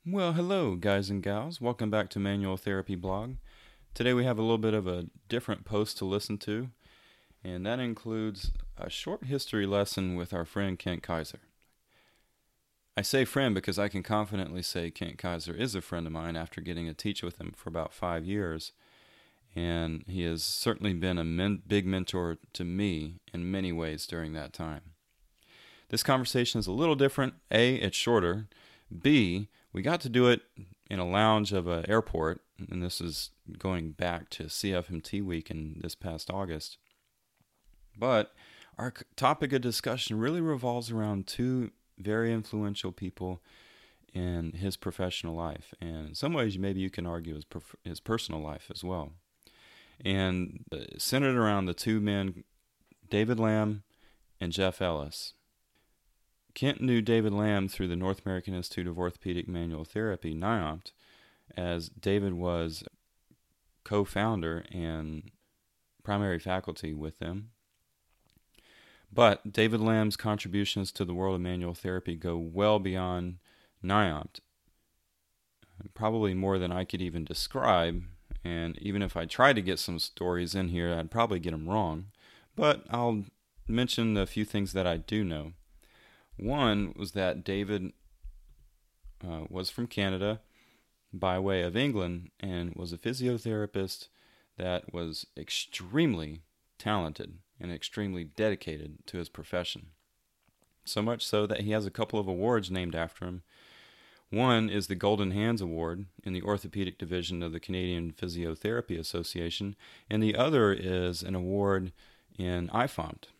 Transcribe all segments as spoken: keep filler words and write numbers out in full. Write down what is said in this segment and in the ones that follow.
Well, hello, guys and gals. Welcome back to Manual Therapy Blog. Today we have a little bit of a different post to listen to, and that includes a short history lesson with our friend Kent Kaiser. I say friend because I can confidently say Kent Kaiser is a friend of mine after getting to teach with him for about five years, and he has certainly been a men- big mentor to me in many ways during that time. This conversation is a little different. A, it's shorter. B, we got to do it in a lounge of an airport, and this is going back to C F M T week in this past August. But our topic of discussion really revolves around two very influential people in his professional life, and in some ways maybe you can argue his, prof- his personal life as well. And uh, centered around the two men, David Lamb and Jeff Ellis. Kent knew David Lamb through the North American Institute of Orthopedic Manual Therapy, NIOMT, as David was co-founder and primary faculty with them. But David Lamb's contributions to the world of manual therapy go well beyond NIOMT, probably more than I could even describe, and even if I tried to get some stories in here, I'd probably get them wrong. But I'll mention a few things that I do know. One was that David uh, was from Canada by way of England and was a physiotherapist that was extremely talented and extremely dedicated to his profession. So much so that he has a couple of awards named after him. One is the Golden Hands Award in the Orthopedic Division of the Canadian Physiotherapy Association, and the other is an award in I F O M T.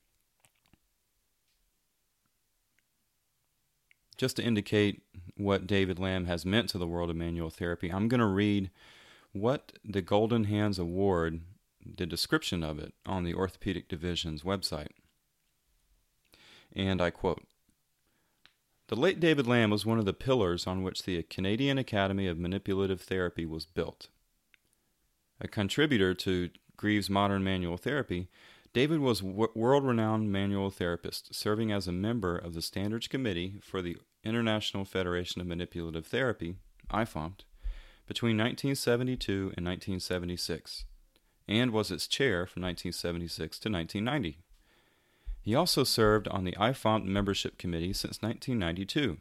Just to indicate what David Lamb has meant to the world of manual therapy, I'm going to read what the Golden Hands Award, the description of it, on the Orthopedic Division's website. And I quote, "The late David Lamb was one of the pillars on which the Canadian Academy of Manipulative Therapy was built. A contributor to Greaves Modern Manual Therapy, David was a world-renowned manual therapist, serving as a member of the Standards Committee for the International Federation of Manipulative Therapy, I F O M T, between nineteen seventy-two and nineteen seventy-six, and was its chair from nineteen seventy-six to nineteen ninety. He also served on the I F O M T Membership Committee since nineteen ninety-two.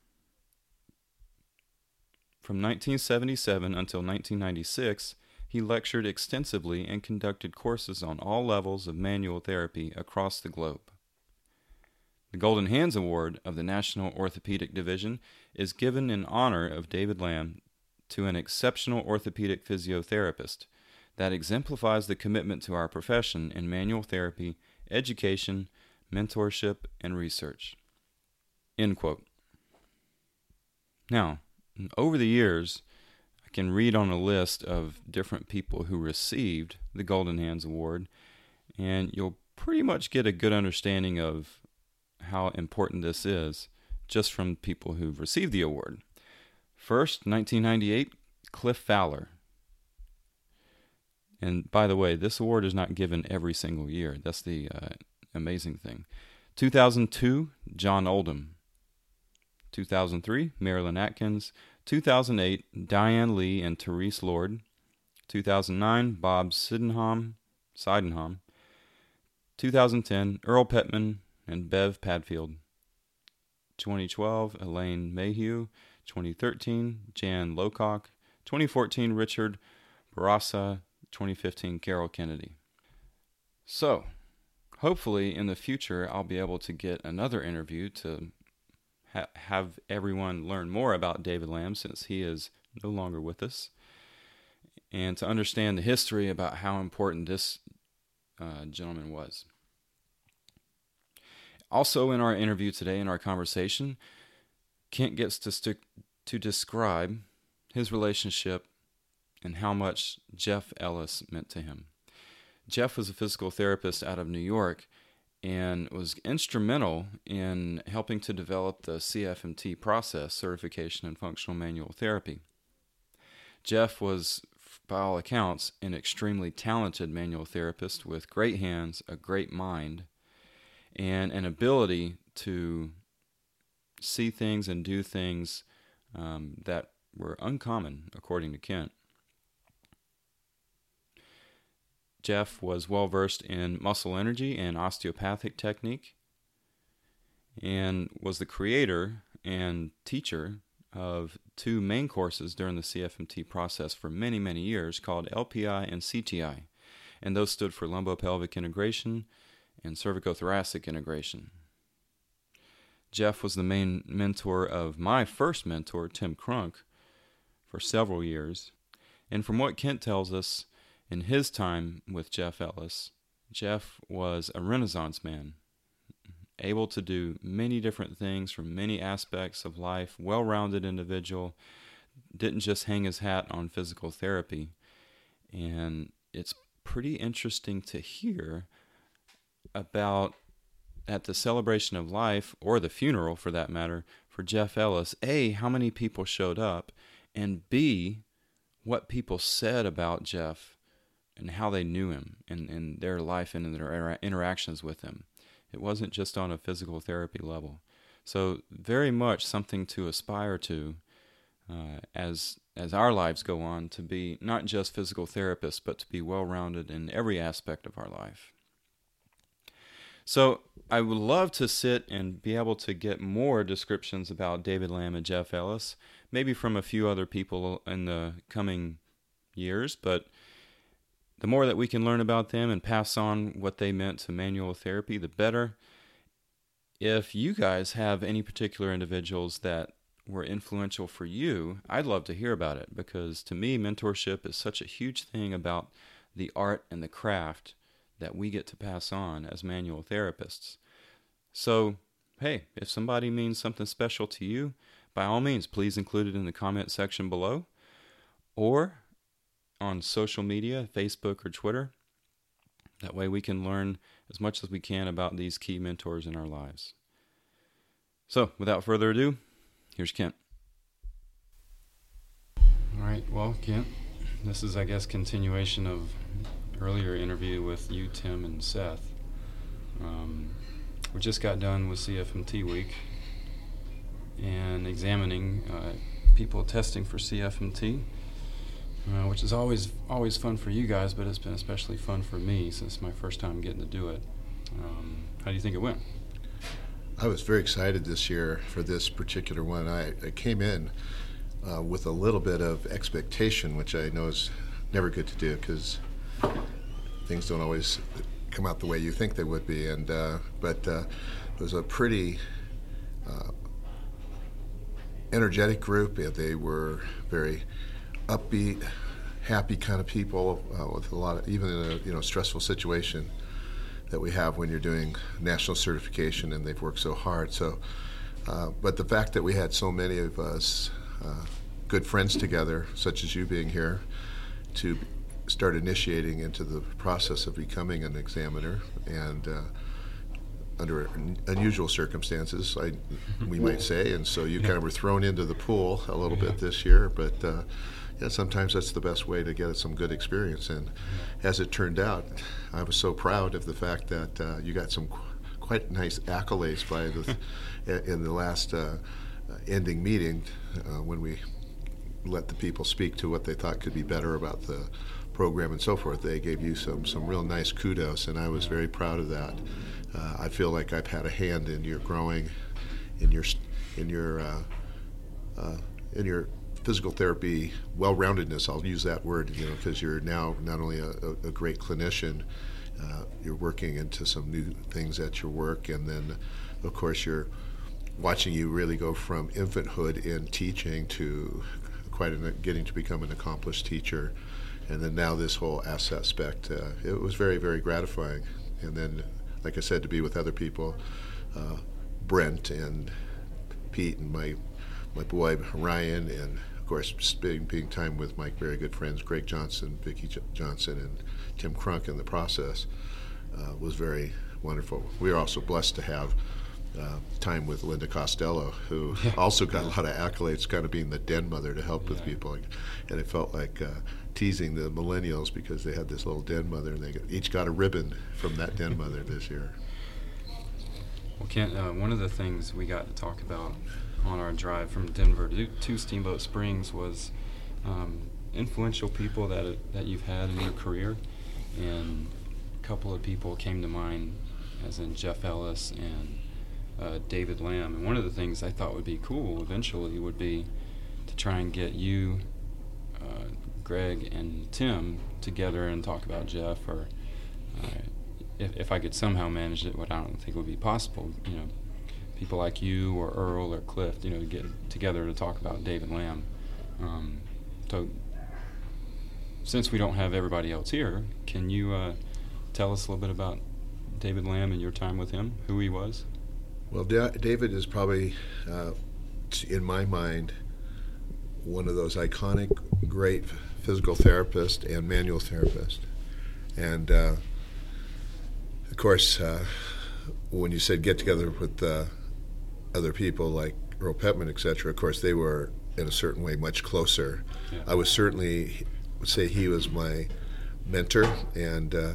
From nineteen seventy-seven until nineteen ninety-six, he lectured extensively and conducted courses on all levels of manual therapy across the globe. The Golden Hands Award of the National Orthopedic Division is given in honor of David Lamb to an exceptional orthopedic physiotherapist that exemplifies the commitment to our profession in manual therapy, education, mentorship, and research." End quote. Now, over the years, I can read on a list of different people who received the Golden Hands Award, and you'll pretty much get a good understanding of how important this is just from people who've received the award. First, nineteen ninety-eight, Cliff Fowler. And by the way, this award is not given every single year. That's the uh, amazing thing. two thousand two, John Oldham. two thousand three, Marilyn Atkins. two thousand eight, Diane Lee and Therese Lord. two thousand nine, Bob Sydenham. Sydenham. two thousand ten, Earl Petman and Bev Padfield. twenty twelve, Elaine Mayhew. twenty thirteen, Jan Locock. twenty fourteen, Richard Barassa. twenty fifteen, Carol Kennedy. So, hopefully in the future I'll be able to get another interview to ha- have everyone learn more about David Lamb, since he is no longer with us, and to understand the history about how important this uh, gentleman was. Also in our interview today, in our conversation, Kent gets to stick to describe his relationship and how much Jeff Ellis meant to him. Jeff was a physical therapist out of New York and was instrumental in helping to develop the C F M T process, Certification in Functional Manual Therapy. Jeff was, by all accounts, an extremely talented manual therapist with great hands, a great mind, and an ability to see things and do things um, that were uncommon, according to Kent. Jeff was well versed in muscle energy and osteopathic technique, and was the creator and teacher of two main courses during the C F M T process for many, many years called L P I and C T I, and those stood for lumbopelvic integration and cervicothoracic integration. Jeff was the main mentor of my first mentor, Tim Crunk, for several years, and from what Kent tells us, in his time with Jeff Ellis, Jeff was a Renaissance man, able to do many different things from many aspects of life, well-rounded individual, didn't just hang his hat on physical therapy. And it's pretty interesting to hear about, at the celebration of life, or the funeral for that matter, for Jeff Ellis, A, how many people showed up, and B, what people said about Jeff and how they knew him and, and their life and their inter- interactions with him. It wasn't just on a physical therapy level. So very much something to aspire to uh, as as our lives go on, to be not just physical therapists, but to be well-rounded in every aspect of our life. So I would love to sit and be able to get more descriptions about David Lamb and Jeff Ellis, maybe from a few other people in the coming years, but the more that we can learn about them and pass on what they meant to manual therapy, the better. If you guys have any particular individuals that were influential for you, I'd love to hear about it, because to me, mentorship is such a huge thing about the art and the craft that we get to pass on as manual therapists. So, hey, if somebody means something special to you, by all means, please include it in the comment section below, or on social media, Facebook or Twitter. That way we can learn as much as we can about these key mentors in our lives. So, without further ado, here's Kent. All right, well, Kent, this is, I guess, continuation of earlier interview with you, Tim, and Seth. Um, we just got done with C F M T week and examining uh, people testing for C F M T. Uh, which is always always fun for you guys, but it's been especially fun for me since it's my first time getting to do it. Um, how do you think it went? I was very excited this year for this particular one. I, I came in uh, with a little bit of expectation, which I know is never good to do, because things don't always come out the way you think they would be. And uh, but uh, it was a pretty uh, energetic group. They were very upbeat, happy kind of people uh, with a lot of, even in a you know stressful situation that we have when you're doing national certification, and they've worked so hard. So, uh, but the fact that we had so many of us uh, good friends together, such as you being here, to start initiating into the process of becoming an examiner, and uh, under unusual circumstances, I, we might say, and so you kind of were thrown into the pool a little bit this year, but. Uh, Yeah, sometimes that's the best way to get some good experience. And as it turned out, I was so proud of the fact that uh, you got some qu- quite nice accolades by the in the last uh, ending meeting uh, when we let the people speak to what they thought could be better about the program and so forth. They gave you some some real nice kudos, and I was very proud of that. Uh, I feel like I've had a hand in your growing, in your in your uh, uh, in your physical therapy well-roundedness. I'll use that word, you know, because you're now not only a, a, a great clinician, uh, you're working into some new things at your work, and then, of course, you're watching you really go from infanthood in teaching to quite an, getting to become an accomplished teacher, and then now this whole aspect. Uh, it was very, very gratifying. And then, like I said, to be with other people, uh, Brent and Pete and my my boy Ryan, and of course spending being time with my very good friends Greg Johnson, Vicki J- Johnson, and Tim Crunk in the process uh, was very wonderful. We are also blessed to have uh, time with Linda Costello, who yeah. also got a lot of accolades, kind of being the den mother to help yeah. with people. And it felt like uh, teasing the millennials because they had this little den mother, and they got, each got a ribbon from that den mother this year. Well, Kent, uh, one of the things we got to talk about on our drive from Denver to, to Steamboat Springs was um, influential people that that you've had in your career, and a couple of people came to mind, as in Jeff Ellis and uh, David Lamb. And one of the things I thought would be cool eventually would be to try and get you, uh, Greg, and Tim together and talk about Jeff, or uh, if, if I could somehow manage it, what I don't think would be possible, you know, people like you or Earl or Cliff, you know, to get together to talk about David Lamb. Um, so since we don't have everybody else here, can you uh, tell us a little bit about David Lamb and your time with him, who he was? Well, da- David is probably, uh, in my mind, one of those iconic, great physical therapist and manual therapist. And, uh, of course, uh, when you said get together with uh, other people like Earl Petman, et cetera, of course, they were, in a certain way, much closer. Yeah. I was certainly, would say he was my mentor and uh,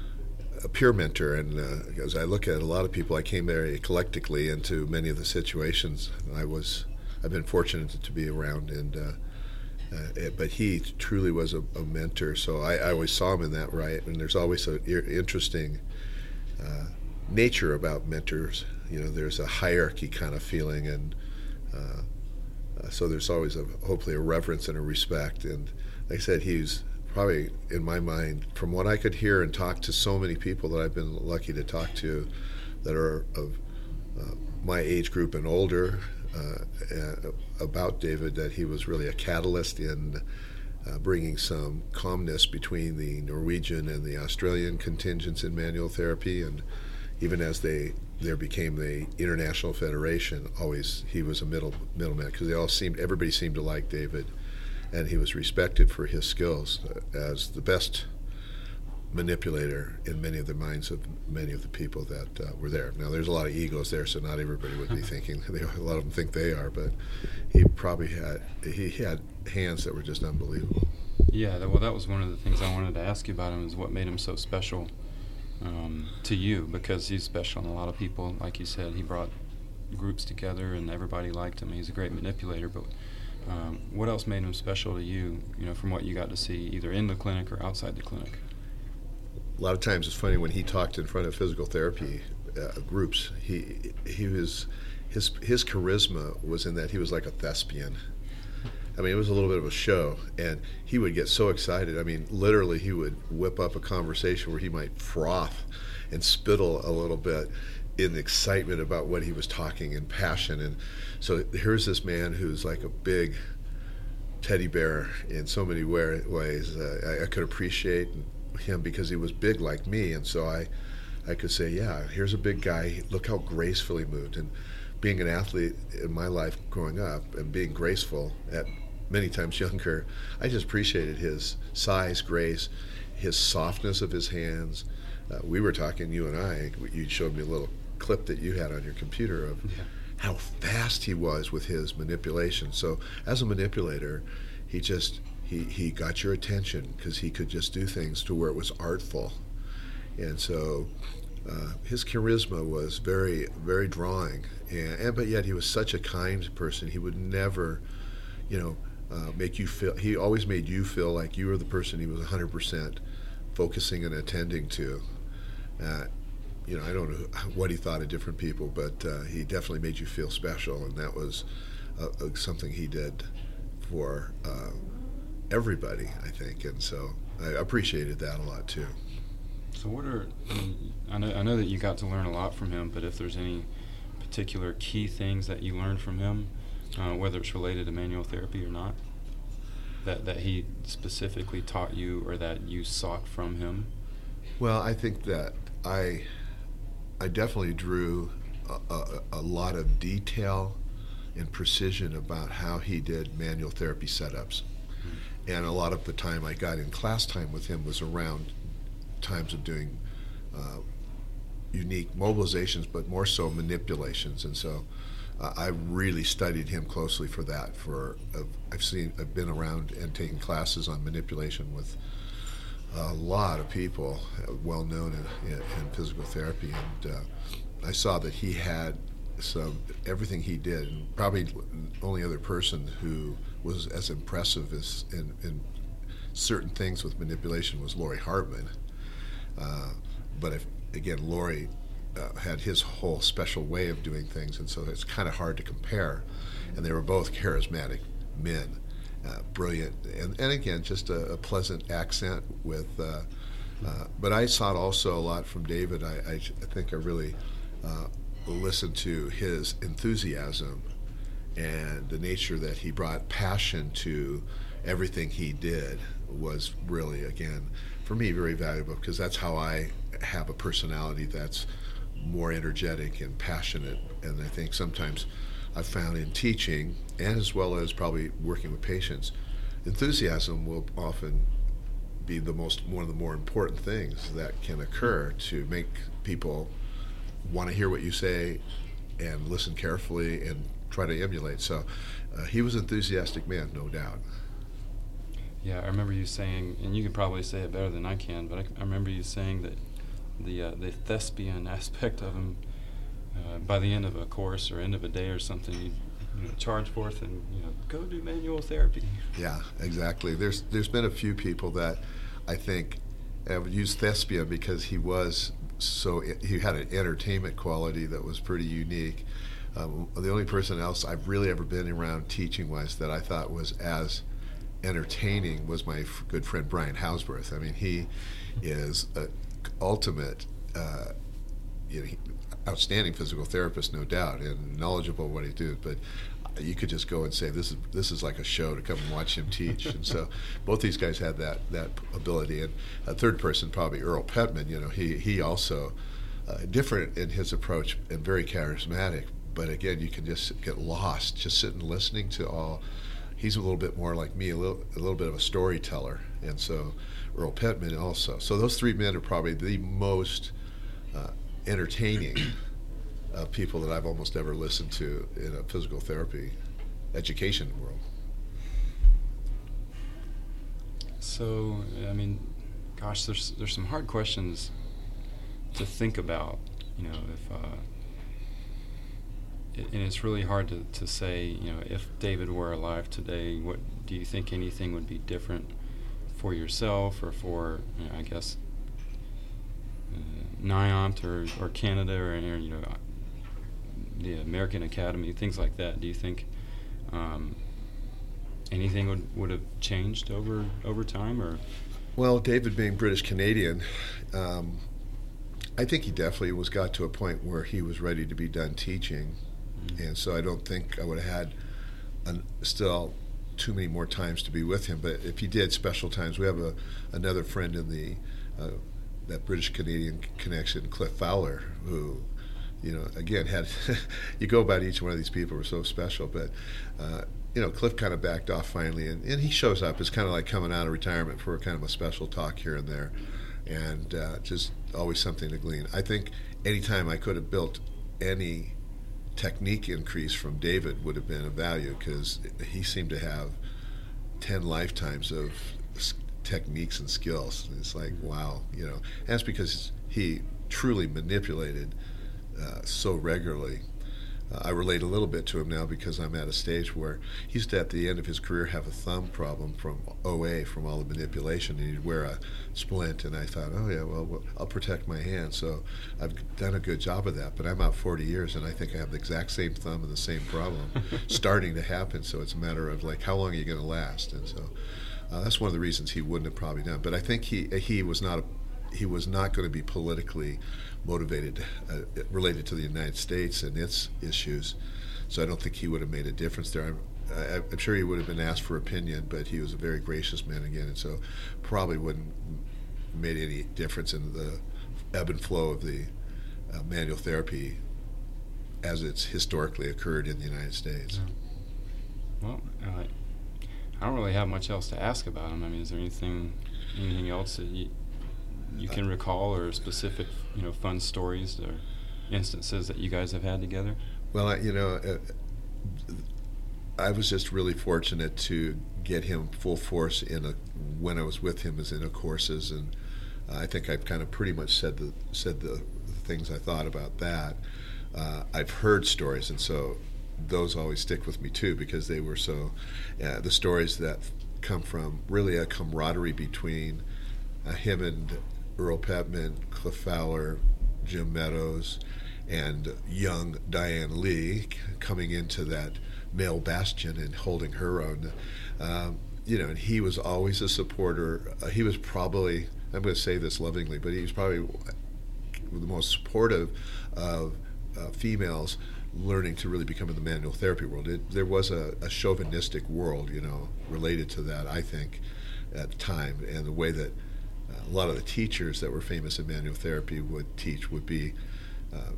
a peer mentor. And uh, as I look at a lot of people, I came very eclectically into many of the situations I was, I've been fortunate to be around. And uh, uh, but he truly was a, a mentor, so I, I always saw him in that right. And there's always an interesting uh, nature about mentors. You know, there's a hierarchy kind of feeling, and uh, uh, so there's always a, hopefully a reverence and a respect. And like I said, he's probably, in my mind, from what I could hear and talk to so many people that I've been lucky to talk to that are of uh, my age group and older, uh, uh, about David, that he was really a catalyst in uh, bringing some calmness between the Norwegian and the Australian contingents in manual therapy. And even as they there became the international federation, always he was a middle middleman, because they all seemed everybody seemed to like David, and he was respected for his skills as the best manipulator in many of the minds of many of the people that uh, were there. Now, there's a lot of egos there, so not everybody would be thinking, they, a lot of them think they are, but he probably had, he had hands that were just unbelievable. Yeah, that, well, that was one of the things I wanted to ask you about him, is what made him so special um, to you, because he's special, and a lot of people, like you said, he brought groups together and everybody liked him. He's a great manipulator, but um, what else made him special to you, you know, from what you got to see either in the clinic or outside the clinic? A lot of times it's funny when he talked in front of physical therapy uh, groups. He he was his his charisma was in that he was like a thespian. I mean, it was a little bit of a show, and he would get so excited. I mean, literally, he would whip up a conversation where he might froth and spittle a little bit in excitement about what he was talking and passion. And so here's this man who's like a big teddy bear in so many ways. Uh, I, I could appreciate him because he was big like me, and so I, I could say, yeah, here's a big guy. Look how gracefully moved. And being an athlete in my life growing up and being graceful at many times younger, I just appreciated his size, grace, his softness of his hands. Uh, we were talking, you and I, you showed me a little clip that you had on your computer of yeah. how fast he was with his manipulation. So as a manipulator, he just, he, he got your attention because he could just do things to where it was artful. And so uh, his charisma was very, very drawing. And, and but yet he was such a kind person. He would never, you know, uh, make you feel, he always made you feel like you were the person he was one hundred percent focusing and attending to. Uh, you know, I don't know what he thought of different people, but uh, he definitely made you feel special, and that was uh, uh, something he did for uh, everybody, I think, and so I appreciated that a lot too. So what are, I mean, I know, I know that you got to learn a lot from him, but if there's any particular key things that you learned from him, uh, whether it's related to manual therapy or not, that, that he specifically taught you or that you sought from him? Well, I think that I I definitely drew a, a, a lot of detail and precision about how he did manual therapy setups. Mm-hmm. And a lot of the time I got in class time with him was around times of doing uh, unique mobilizations, but more so manipulations. And so uh, I really studied him closely for that. For uh, I've seen, I've been around and taken classes on manipulation with a lot of people uh, well known in, in, in physical therapy, and uh, I saw that he had so everything he did, and probably the only other person who was as impressive as in, in certain things with manipulation was Laurie Hartman. Uh, but if, again, Laurie uh, had his whole special way of doing things, and so it's kind of hard to compare. And they were both charismatic men, uh, brilliant, and, and again, just a, a pleasant accent with. Uh, uh, but I saw it also a lot from David. I, I, I think I really uh, listened to his enthusiasm and the nature that he brought, passion to everything he did was really, again, for me, very valuable, because that's how I have a personality that's more energetic and passionate. And I think sometimes I've found in teaching, and as well as probably working with patients, enthusiasm will often be the most one of the more important things that can occur to make people want to hear what you say and listen carefully and try to emulate. So uh, he was an enthusiastic man, no doubt. Yeah, I remember you saying, and you can probably say it better than I can, but I, I remember you saying that the uh, the thespian aspect of him, uh, by the end of a course or end of a day or something, you, you know, charge forth and you know go do manual therapy. Yeah, exactly. There's there's been a few people that I think I would use thespian because he was so he had an entertainment quality that was pretty unique. Um, the only person else I've really ever been around teaching-wise that I thought was as entertaining was my f- good friend Brian Hausworth. I mean, he is an ultimate, uh, you know, he, outstanding physical therapist, no doubt, and knowledgeable of what he does. But you could just go and say, "This is this is like a show to come and watch him teach." And so, both these guys had that that ability. And a third person, probably Earl Pettman. You know, he he also uh, different in his approach and very charismatic. But again, you can just get lost just sitting listening to all. He's a little bit more like me, a little, a little bit of a storyteller, and so Earl Pettman also. So those three men are probably the most uh, entertaining uh, people that I've almost ever listened to in a physical therapy education world. So, I mean, gosh, there's there's some hard questions to think about, you know, if. Uh, And it's really hard to, to say, you know, if David were alive today, what do you think anything would be different for yourself or for, you know, I guess, uh, NIOMT or, or Canada or, or, you know, the American Academy, things like that? Do you think um, anything would, would have changed over over time? Or? Well, David being British Canadian, um, I think he definitely was got to a point where he was ready to be done teaching. And so I don't think I would have had an, still too many more times to be with him. But if he did special times, we have a, another friend in the uh, that British Canadian connection, Cliff Fowler, who, you know, again had you go about each one of these people were so special. But uh, you know, Cliff kind of backed off finally, and, and he shows up. It's kind of like coming out of retirement for kind of a special talk here and there, and uh, just always something to glean. I think anytime I could have built any technique increase from David would have been of value, because he seemed to have ten lifetimes of techniques and skills. It's like, wow, you know. And that's because he truly manipulated uh, so regularly. Uh, I relate a little bit to him now because I'm at a stage where he used to, at the end of his career, have a thumb problem from O A, from all the manipulation, and he'd wear a splint, and I thought, oh yeah, well, well, I'll protect my hand. So I've done a good job of that, but I'm out forty years, and I think I have the exact same thumb and the same problem starting to happen. So it's a matter of, like, how long are you going to last? And so uh, that's one of the reasons he wouldn't have probably done. But I think he he was not a, he was not going to be politically motivated, uh, related to the United States and its issues. So I don't think he would have made a difference there. I'm, I, I'm sure he would have been asked for opinion, but he was a very gracious man again, and so probably wouldn't made any difference in the ebb and flow of the uh, manual therapy as it's historically occurred in the United States. Yeah. Well, uh, I don't really have much else to ask about him. I mean, is there anything anything else that you you can recall, or specific, you know, fun stories or instances that you guys have had together? Well, I, you know, uh, I was just really fortunate to get him full force in a, when I was with him as in a courses, and I think I've kind of pretty much said the said the, the things I thought about that. uh, I've heard stories, and so those always stick with me too, because they were so uh, the stories that come from really a camaraderie between uh, him and Earl Petman, Cliff Fowler, Jim Meadows, and young Diane Lee coming into that male bastion and holding her own. Um, you know, and he was always a supporter. Uh, he was probably, I'm going to say this lovingly, but he was probably the most supportive of uh, females learning to really become in the manual therapy world. It, there was a, a chauvinistic world, you know, related to that, I think, at the time, and the way that uh, a lot of the teachers that were famous in manual therapy would teach would be, uh,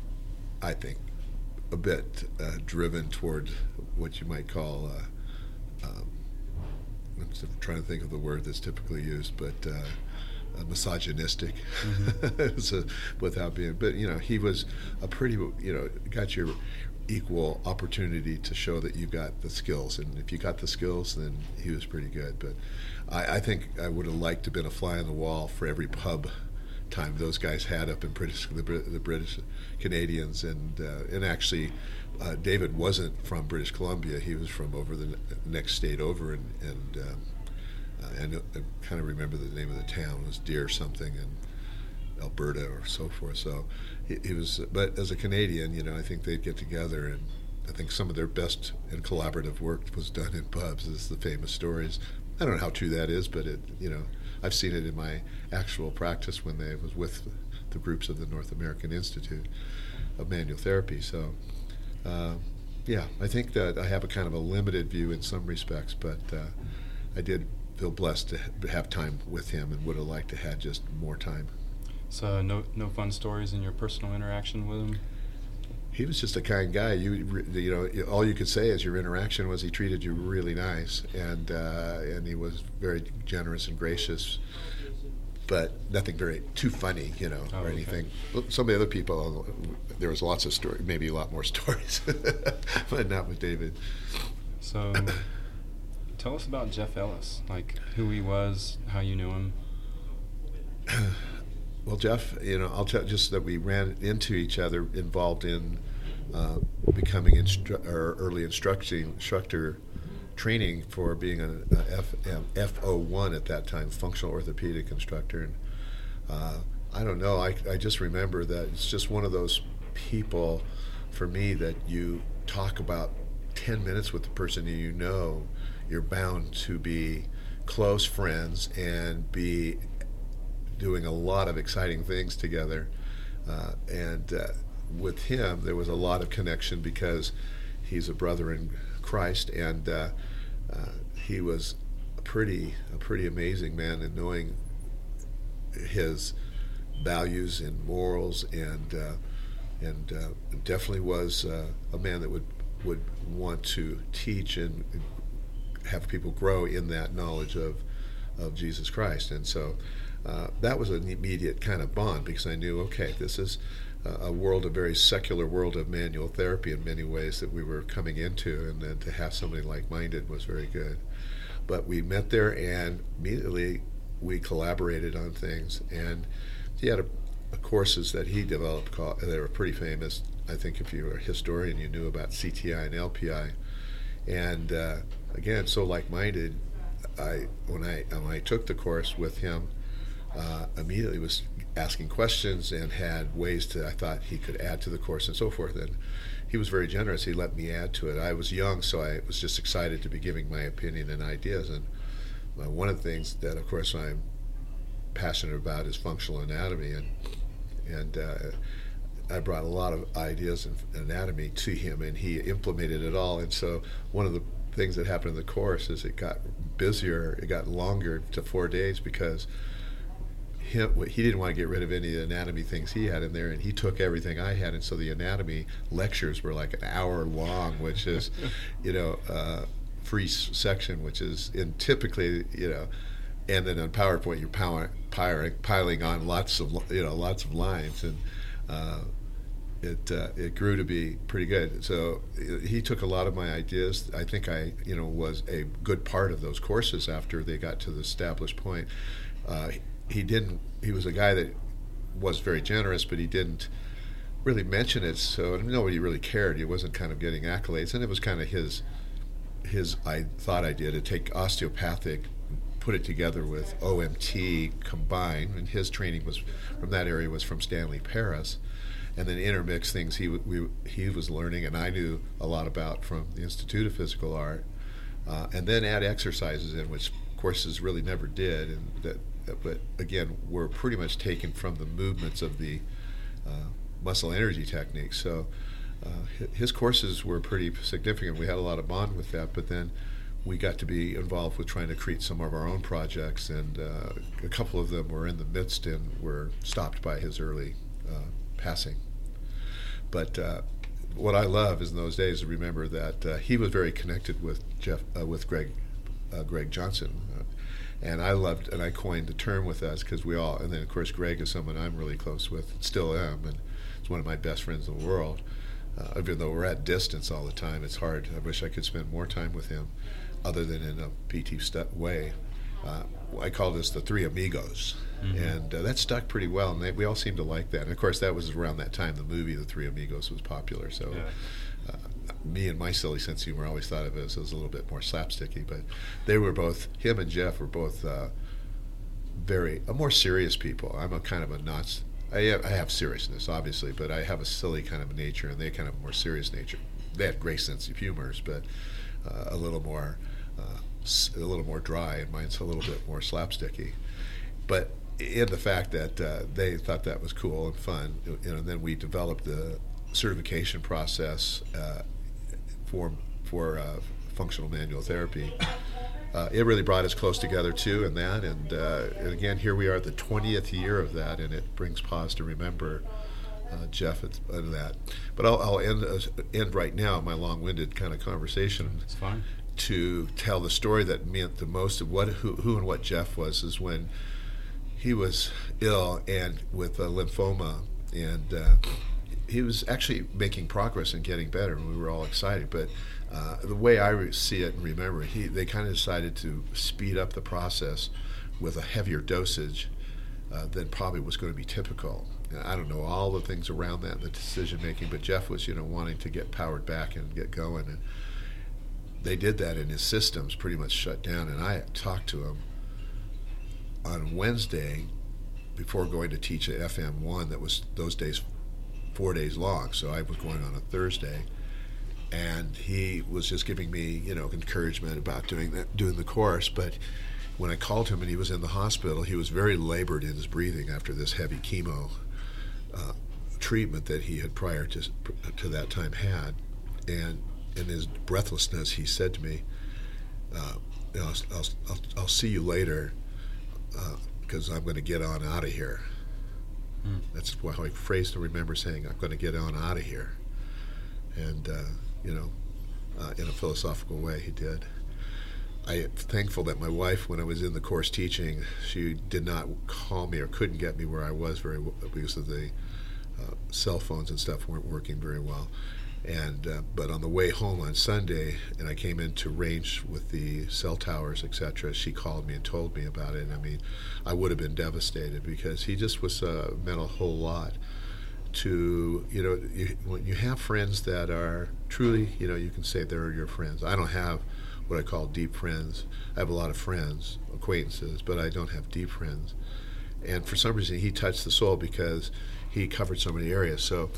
I think, a bit uh, driven toward what you might call, uh, um, I'm trying to think of the word that's typically used, but uh, uh, misogynistic, mm-hmm. so, without being, but you know, he was a pretty, you know, got your equal opportunity to show that you got the skills, and if you got the skills, then he was pretty good. But I, I think I would have liked to have been a fly on the wall for every pub time those guys had up in British, the, the British Canadians, and uh, and actually uh, David wasn't from British Columbia. He was from over the next state over, and and um, uh, and I kind of remember the name of the town. It was Deer something in Alberta or so forth. So he, he was, but as a Canadian, you know, I think they'd get together, and I think some of their best and collaborative work was done in pubs. This is the famous stories. I don't know how true that is, but it, you know, I've seen it in my actual practice when I was with the groups of the North American Institute of Manual Therapy. So, uh, yeah, I think that I have a kind of a limited view in some respects, but uh, I did feel blessed to have time with him, and would have liked to have just more time. So, no, no fun stories in your personal interaction with him? He was just a kind guy. You you know, all you could say is your interaction was he treated you really nice, and uh, and he was very generous and gracious, but nothing very too funny, you know, oh, or okay. anything. Some of the other people, there was lots of stories, maybe a lot more stories, but not with David. So, tell us about Jeff Ellis, like who he was, how you knew him. Well, Jeff, you know, I'll tell just that we ran into each other involved in uh, becoming instru- or early instructing instructor training for being an F, um, F O one at that time, functional orthopedic instructor. And uh, I don't know, I, I just remember that it's just one of those people for me that you talk about ten minutes with the person and you know you're bound to be close friends and be doing a lot of exciting things together, uh, and uh, with him there was a lot of connection because he's a brother in Christ, and uh, uh, he was a pretty a pretty amazing man in knowing his values and morals, and uh, and uh, definitely was uh, a man that would would want to teach and have people grow in that knowledge of of Jesus Christ. And so Uh, that was an immediate kind of bond, because I knew, okay, this is a, a world, a very secular world of manual therapy in many ways that we were coming into, and then to have somebody like-minded was very good. But we met there, and immediately we collaborated on things, and he had a, a courses that he developed called, they were pretty famous. I think if you were a historian, you knew about C T I and L P I. And uh, again, so like-minded, I when I when I took the course with him, Uh, immediately was asking questions and had ways to, I thought he could add to the course and so forth. And he was very generous. He let me add to it. I was young, so I was just excited to be giving my opinion and ideas. And uh, one of the things that, of course, I'm passionate about is functional anatomy. And and uh, I brought a lot of ideas in anatomy to him, and he implemented it all. And so one of the things that happened in the course is it got busier, it got longer to four days because Him, he didn't want to get rid of any of the anatomy things he had in there, and he took everything I had, and so the anatomy lectures were like an hour long, which is, you know, uh, free section, which is in typically, you know, and then on PowerPoint you're power, piling, piling on lots of, you know, lots of lines, and uh, it uh, it grew to be pretty good. So he took a lot of my ideas. I think I, you know, was a good part of those courses after they got to the established point. Uh, He didn't. He was a guy that was very generous, but he didn't really mention it, so nobody really cared. He wasn't kind of getting accolades, and it was kind of his his I thought idea to take osteopathic, put it together with O M T combined, and his training was from that area was from Stanley Paris, and then intermix things he we, he was learning and I knew a lot about from the Institute of Physical Art, uh, and then add exercises in, which courses really never did, and that, but again were pretty much taken from the movements of the uh, muscle energy techniques. So uh, his courses were pretty significant. We had a lot of bond with that, but then we got to be involved with trying to create some of our own projects, and uh, a couple of them were in the midst and were stopped by his early uh, passing. But uh, what I love is in those days to remember that uh, he was very connected with Jeff, uh, with Greg, uh, Greg Johnson, uh, and I loved, and I coined the term with us because we all, and then of course Greg is someone I'm really close with, still am, and he's one of my best friends in the world. Uh, even though we're at distance all the time, it's hard. I wish I could spend more time with him, other than in a P T st- way. Uh, I called us the Three Amigos, mm-hmm. and uh, that stuck pretty well, and they, we all seemed to like that. And of course, that was around that time the movie The Three Amigos was popular, so yeah. uh, me and my silly sense of humor always thought of it as, as a little bit more slapsticky, but they were both, him and Jeff were both uh, very, uh, more serious people. I'm a kind of a not, I have, I have seriousness, obviously, but I have a silly kind of nature, and they kind of a more serious nature. They had great sense of humors, but uh, a little more uh, a little more dry, and mine's a little bit more slapsticky. But in the fact that uh, they thought that was cool and fun, you know, and then we developed the certification process uh, for for uh, functional manual therapy. Uh, it really brought us close together too in that, and, uh, and again, here we are at the twentieth year of that, and it brings pause to remember uh, Jeff and that. But I'll, I'll end uh, end right now my long-winded kind of conversation. It's fine. To tell the story that meant the most of what who, who and what Jeff was is when he was ill and with a lymphoma, and uh, he was actually making progress and getting better, and we were all excited. But uh, the way I re- see it and remember it, he, they kind of decided to speed up the process with a heavier dosage uh, than probably was going to be typical. And I don't know all the things around that, the decision making, but Jeff was, you know, wanting to get powered back and get going, and they did that, and his systems pretty much shut down. And I talked to him on Wednesday before going to teach at F M one that was those days four days long. So I was going on a Thursday, and he was just giving me, you know, encouragement about doing that, doing the course. But when I called him and he was in the hospital, he was very labored in his breathing after this heavy chemo uh, treatment that he had prior to to that time had, and in his breathlessness, he said to me, uh, I'll, I'll, I'll, I'll see you later because uh, I'm going to get on out of here. Hmm. That's how I phrased to remember saying, I'm going to get on out of here. And, uh, you know, uh, in a philosophical way, he did. I am thankful that my wife, when I was in the course teaching, she did not call me or couldn't get me where I was very well because of the uh, cell phones and stuff weren't working very well. And uh, but on the way home on Sunday, and I came into range with the cell towers, et cetera, she called me and told me about it. I mean, I would have been devastated because he just was uh, meant a whole lot to, you know, you, when you have friends that are truly, you know, you can say they're your friends. I don't have what I call deep friends. I have a lot of friends, acquaintances, but I don't have deep friends. And for some reason, he touched the soul because he covered so many areas. So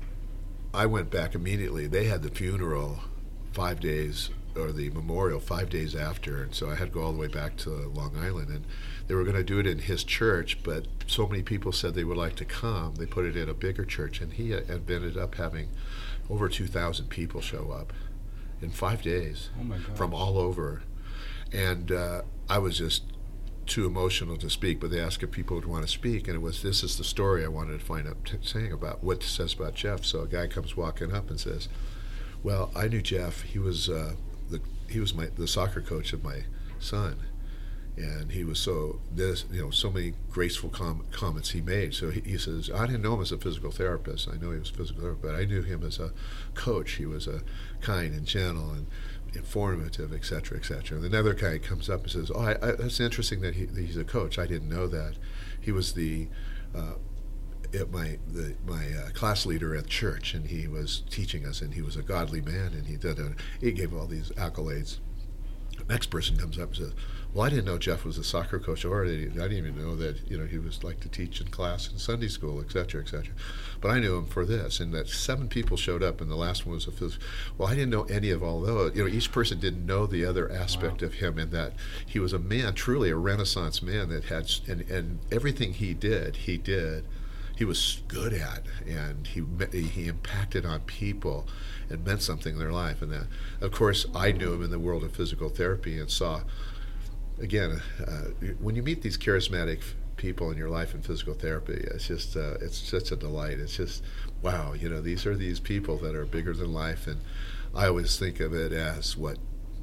I went back immediately. They had the funeral five days, or the memorial five days after, and so I had to go all the way back to Long Island. And they were going to do it in his church, but so many people said they would like to come. They put it in a bigger church, and he ended up having over two thousand people show up in five days oh my gosh. From all over. And uh, I was just too emotional to speak, but they asked if people would want to speak, and it was, this is the story I wanted to find out t- saying about what it says about Jeff. So a guy comes walking up and says, well, I knew Jeff. He was uh, the he was my the soccer coach of my son, and he was so this you know so many graceful com- comments he made. So he, he says, I didn't know him as a physical therapist. I know he was a physical therapist, but I knew him as a coach. He was a kind and gentle and informative, et cetera, et cetera. And another guy comes up and says, oh, I, I, that's interesting that, he, that he's a coach. I didn't know that. He was the uh, at my the, my uh, class leader at church, and he was teaching us, and he was a godly man, and he did a, he gave all these accolades. The next person comes up and says, "Well, I didn't know Jeff was a soccer coach, or I didn't even know that you know he was like to teach in class in Sunday school, et cetera, et cetera. But I knew him for this." And that seven people showed up, and the last one was a phys- well, I didn't know any of all those. You know, each person didn't know the other aspect Wow. of him, and that he was a man, truly a Renaissance man that had, and and everything he did, he did. He was good at, and he he impacted on people and meant something in their life. And that, of course, I knew him in the world of physical therapy and saw, again, uh, when you meet these charismatic people in your life in physical therapy, it's just uh, it's such a delight. It's just, wow, you know, these are these people that are bigger than life. And I always think of it as what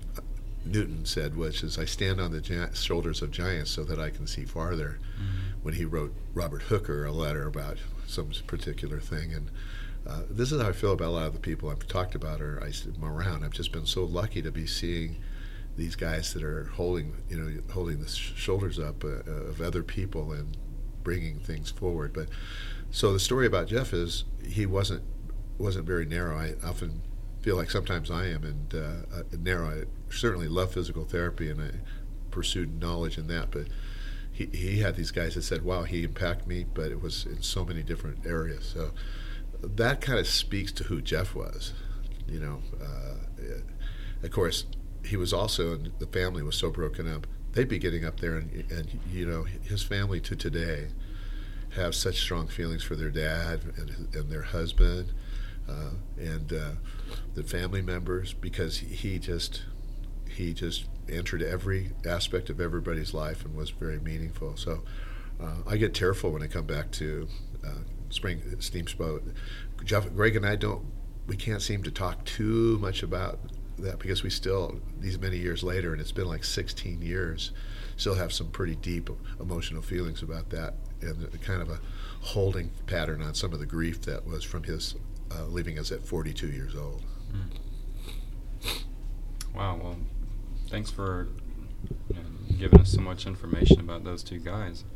Newton said, which is, I stand on the gi- shoulders of giants so that I can see farther. Mm-hmm. When he wrote Robert Hooker a letter about some particular thing. And uh, this is how I feel about a lot of the people I've talked about or I'm around. I've just been so lucky to be seeing these guys that are holding, you know, holding the sh- shoulders up uh, of other people and bringing things forward. But so the story about Jeff is he wasn't wasn't very narrow. I often feel like sometimes I am and uh, narrow. I certainly love physical therapy and I pursued knowledge in that, but he he had these guys that said, "Wow, he impacted me," but it was in so many different areas. So that kind of speaks to who Jeff was. You know, uh, of course, he was also, and the family was so broken up. They'd be getting up there, and, and you know, his family to today have such strong feelings for their dad and, and their husband uh, and uh, the family members, because he just he just entered every aspect of everybody's life and was very meaningful. So uh, I get tearful when I come back to uh, Spring Steamboat. Jeff, Greg and I don't, we can't seem to talk too much about that because we still, these many years later, and it's been like sixteen years, still have some pretty deep emotional feelings about that and kind of a holding pattern on some of the grief that was from his uh, leaving us at forty-two years old. Mm. Wow, well, thanks for you know, giving us so much information about those two guys.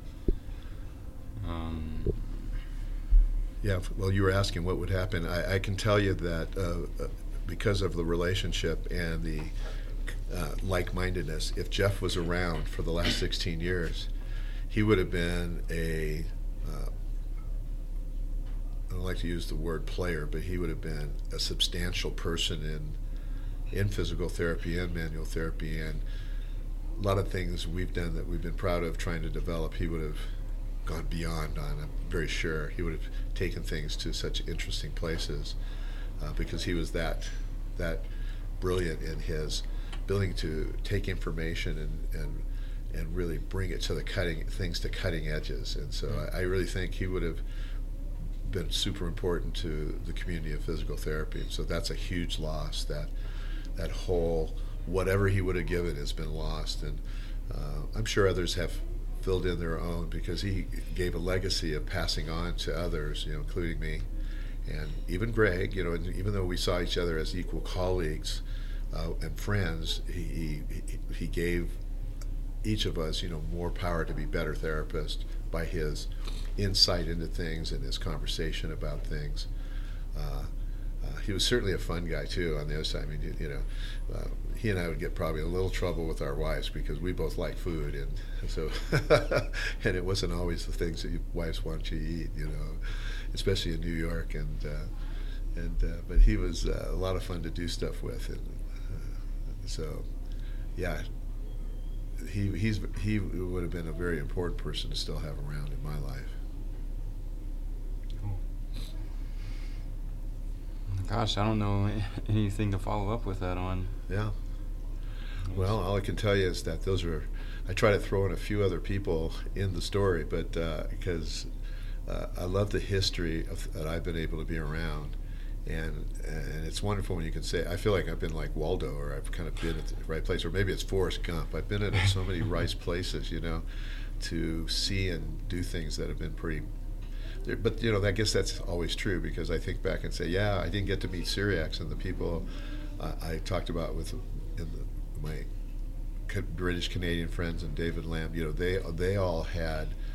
Um, yeah, well, you were asking what would happen. I, I can tell you that uh, uh, because of the relationship and the uh, like-mindedness, if Jeff was around for the last sixteen years, he would have been a, uh, I don't like to use the word player, but he would have been a substantial person in in physical therapy and manual therapy, and a lot of things we've done that we've been proud of trying to develop, he would have gone beyond on. I'm very sure he would have taken things to such interesting places uh, because he was that that brilliant in his ability to take information and and and really bring it to the cutting things to cutting edges. And so mm-hmm. I, I really think he would have been super important to the community of physical therapy. So that's a huge loss. That that whole whatever he would have given has been lost, and uh, I'm sure others have filled in their own because he gave a legacy of passing on to others, you know, including me and even Greg. You know, and even though we saw each other as equal colleagues uh, and friends, he, he he gave each of us, you know, more power to be better therapists by his insight into things and his conversation about things. Uh, Uh, he was certainly a fun guy too. On the other side, I mean, you, you know, uh, he and I would get probably a little trouble with our wives because we both like food, and so and it wasn't always the things that your wives want you to eat, you know, especially in New York. And uh, and uh, but he was uh, a lot of fun to do stuff with, and uh, so yeah, he he's he would have been a very important person to still have around in my life. Gosh, I don't know anything to follow up with that on. Yeah. Well, all I can tell you is that those are, I try to throw in a few other people in the story, but uh, because uh, I love the history of, that I've been able to be around. And and it's wonderful when you can say, I feel like I've been like Waldo, or I've kind of been at the right place, or maybe it's Forrest Gump. I've been at so many right places, you know, to see and do things that have been pretty. But, you know, I guess that's always true because I think back and say, yeah, I didn't get to meet Syriacs and the people uh, I talked about with in the, my British Canadian friends and David Lamb. You know, they they all had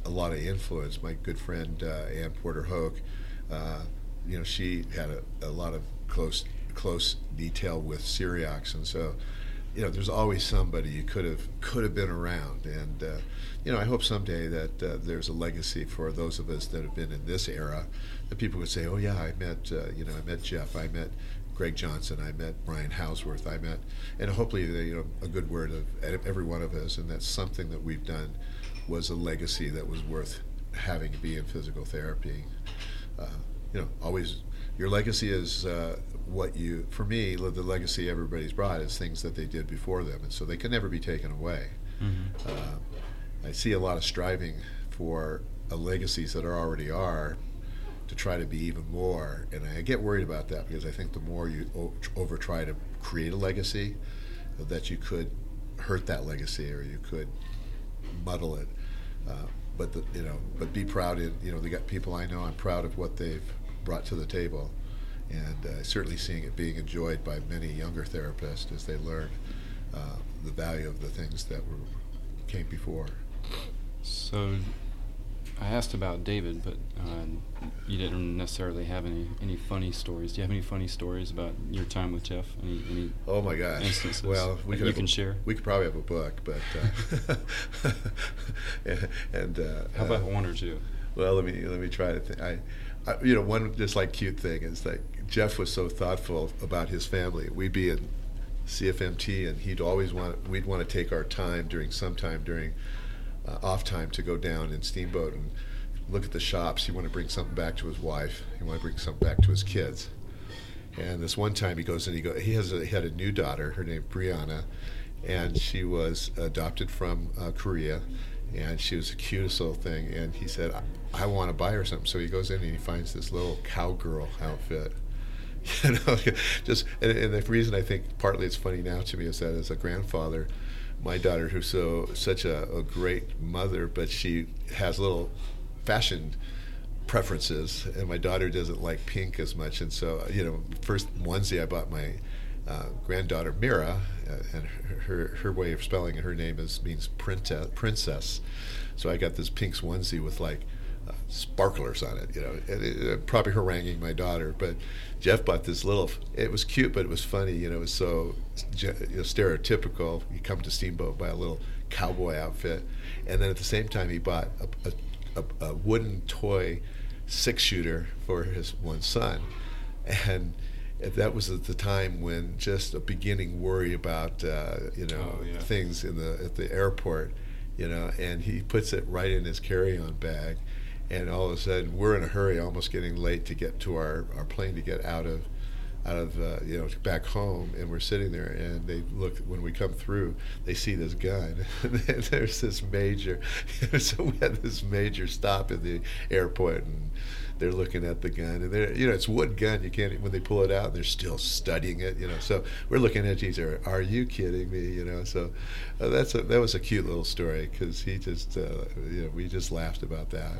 a lot of influence. My good friend uh, Ann Porter Hoke, uh, you know, she had a, a lot of close close detail with Syriacs, and so, you know, there's always somebody you could have could have been around, and uh, you know, I hope someday that uh, there's a legacy for those of us that have been in this era, that people would say, oh yeah, I met uh, you know I met Jeff, I met Greg Johnson, I met Brian Hausworth, I met, and hopefully they, you know, a good word of every one of us, and that's something that we've done was a legacy that was worth having to be in physical therapy. Uh, you know, always your legacy is uh, what you, for me, the legacy everybody's brought is things that they did before them, and so they can never be taken away. Mm-hmm. Uh, I see a lot of striving for uh, legacies that are already are, to try to be even more, and I get worried about that because I think the more you o- over try to create a legacy, that you could hurt that legacy or you could muddle it. Uh, but the, you know, but be proud. In, you know, they got people I know. I'm proud of what they've brought to the table, and uh, certainly seeing it being enjoyed by many younger therapists as they learn uh, the value of the things that were came before. So, I asked about David, but uh, you didn't necessarily have any, any funny stories. Do you have any funny stories about your time with Jeff? Any, any oh my gosh! Instances well, we that could you have, can share. We could probably have a book, but uh, and, and uh, how about uh, one or two? Well, let me let me try to think. I, I, you know, one just like cute thing is that Jeff was so thoughtful about his family. We'd be in C F M T, and he'd always want we'd want to take our time during some time during. Uh, off time to go down in Steamboat and look at the shops. He wanted to bring something back to his wife. He wanted to bring something back to his kids. And this one time he goes in, he go he has a, he had a new daughter, her name Brianna, and she was adopted from uh, Korea, and she was the cutest little thing. And he said, I, I want to buy her something. So he goes in and he finds this little cowgirl outfit. You know, just and, and the reason I think partly it's funny now to me is that as a grandfather, my daughter, who's so such a, a great mother, but she has little fashion preferences, and my daughter doesn't like pink as much. And so, you know, first onesie I bought my uh, granddaughter Mira, uh, and her her way of spelling it, her name is means princess. princess. So I got this pink onesie with like uh, sparklers on it, you know, and it, it, probably haranguing my daughter. But Jeff bought this little. It was cute, but it was funny. You know, it was so you know, stereotypical. You come to Steamboat, buy a little cowboy outfit, and then at the same time he bought a, a, a, a wooden toy six shooter for his one son, and that was at the time when just a beginning worry about uh, you know oh, yeah. things in the at the airport, you know, and he puts it right in his carry-on bag, and all of a sudden we're in a hurry, almost getting late to get to our, our plane to get out of out of uh, you know back home, and we're sitting there, and they look when we come through, they see this gun, and there's this major, so we had this major stop at the airport, and they're looking at the gun, and they're, you know, it's a wood gun. You can't, when they pull it out, they're still studying it, you know. So we're looking at each other. Are you kidding me? You know. So uh, that's a, that was a cute little story because he just, uh, you know, we just laughed about that.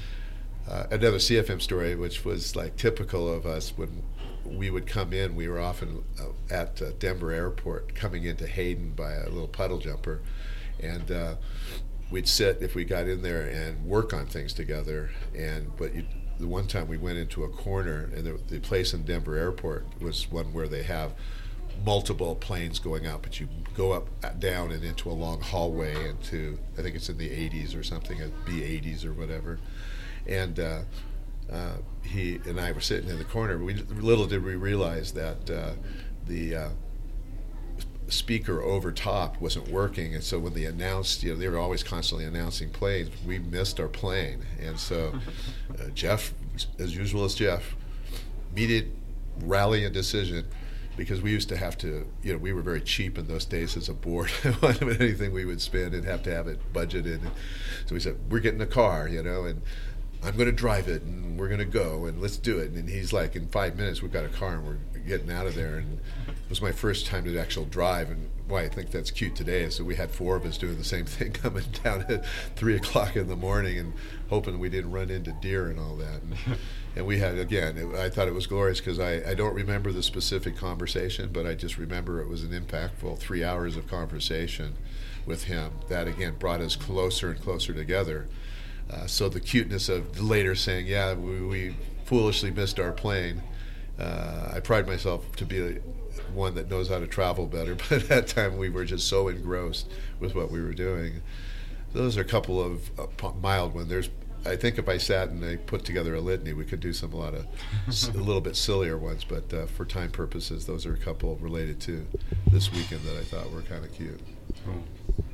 Uh, another C F M story, which was like typical of us when we would come in. We were often uh, at uh, Denver Airport, coming into Hayden by a little puddle jumper, and uh, we'd sit if we got in there and work on things together. And but you. The one time we went into a corner, and the, the place in Denver Airport was one where they have multiple planes going out, but you go up, down, and into a long hallway into, I think it's in the eighties or something, a B eighties or whatever. And uh, uh, he and I were sitting in the corner. We little did we realize that uh, the uh, speaker over top wasn't working, and so when they announced, you know, they were always constantly announcing planes, we missed our plane, and so uh, Jeff, as usual as Jeff, immediate rally and decision, because we used to have to, you know, we were very cheap in those days as a board. Anything we would spend and have to have it budgeted, and so we said, we're getting a car, you know, and I'm going to drive it, and we're going to go, and let's do it. And he's like, in five minutes, we've got a car, and we're getting out of there. And it was my first time to actually drive, and why I think that's cute today is that we had four of us doing the same thing, coming down at three o'clock in the morning and hoping we didn't run into deer and all that. And, and we had, again, it, I thought it was glorious because I, I don't remember the specific conversation, but I just remember it was an impactful three hours of conversation with him that, again, brought us closer and closer together. Uh, so the cuteness of later saying, yeah, we, we foolishly missed our plane. Uh, I pride myself to be a, one that knows how to travel better, but at that time we were just so engrossed with what we were doing. Those are a couple of uh, mild ones. There's, I think if I sat and I put together a litany, we could do some a lot of a little bit sillier ones, but uh, for time purposes, those are a couple related to this weekend that I thought were kind of cute. Cool.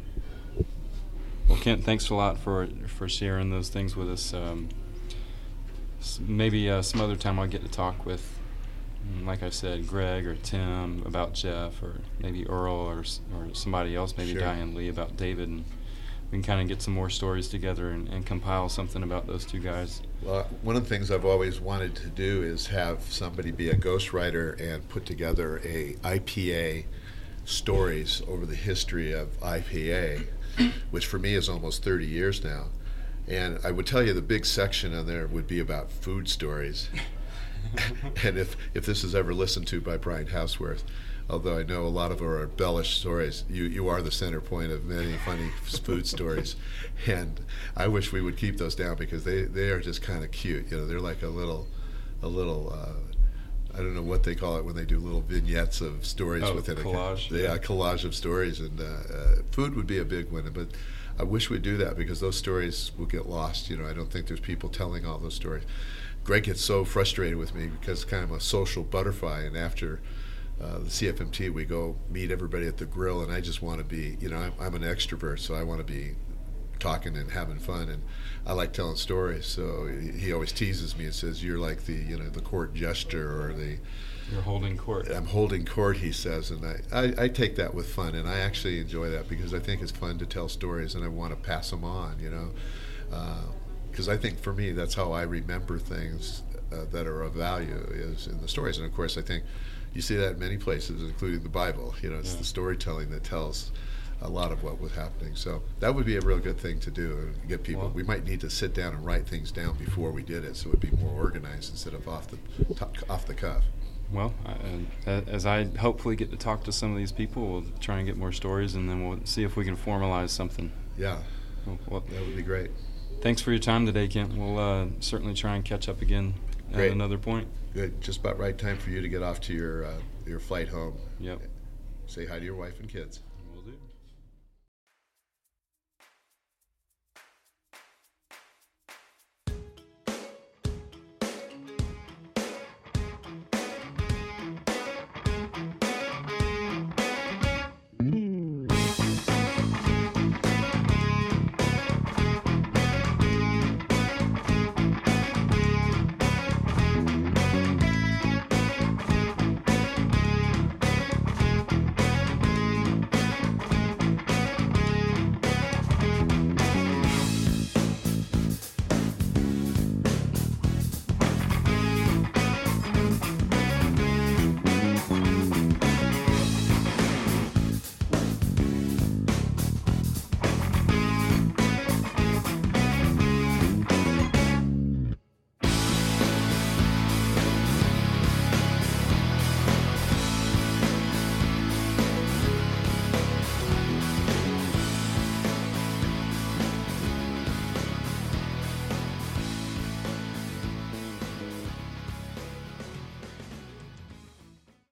Well, Kent, thanks a lot for for sharing those things with us. Um, maybe uh, some other time I'll get to talk with, like I said, Greg or Tim about Jeff, or maybe Earl or or somebody else, maybe Sure. Diane Lee about David, and we can kind of get some more stories together and, and compile something about those two guys. Well, one of the things I've always wanted to do is have somebody be a ghostwriter and put together a I P A stories over the history of I P A, which for me is almost thirty years now. And I would tell you the big section on there would be about food stories. And if, if this is ever listened to by Brian Houseworth, although I know a lot of our embellished stories, you, you are the center point of many funny food stories. And I wish we would keep those down because they, they are just kind of cute. You know, they're like a little, a little, uh, I don't know what they call it when they do little vignettes of stories Oh, within collage. a yeah, a collage of stories. And uh, uh, food would be a big one, but I wish we'd do that because those stories will get lost. You know, I don't think there's people telling all those stories. Greg gets so frustrated with me because kind of a social butterfly, and after uh, the C F M T we go meet everybody at the grill, and I just want to be, you know, I'm, I'm an extrovert, so I want to be talking and having fun, and I like telling stories. So he, he always teases me and says, "You're like the, you know, the court jester or the." You're holding court. I'm holding court, he says, and I, I, I take that with fun, and I actually enjoy that because I think it's fun to tell stories, and I want to pass them on, you know. Because uh, I think for me, that's how I remember things uh, that are of value is in the stories. And of course, I think you see that in many places, including the Bible. You know, it's Yeah. the storytelling that tells a lot of what was happening. So that would be a real good thing to do and get people. Well, we might need to sit down and write things down before we did it, so it would be more organized instead of off the top, off the cuff. Well, I, uh, as I hopefully get to talk to some of these people, we'll try and get more stories, and then we'll see if we can formalize something. Yeah, Well, well, that would be great. thanks for your time today, Kent. We'll uh, certainly try and catch up again at Great. another point. Good. Just about right time for you to get off to your uh, your flight home. Yep. Say hi to your wife and kids. Will do.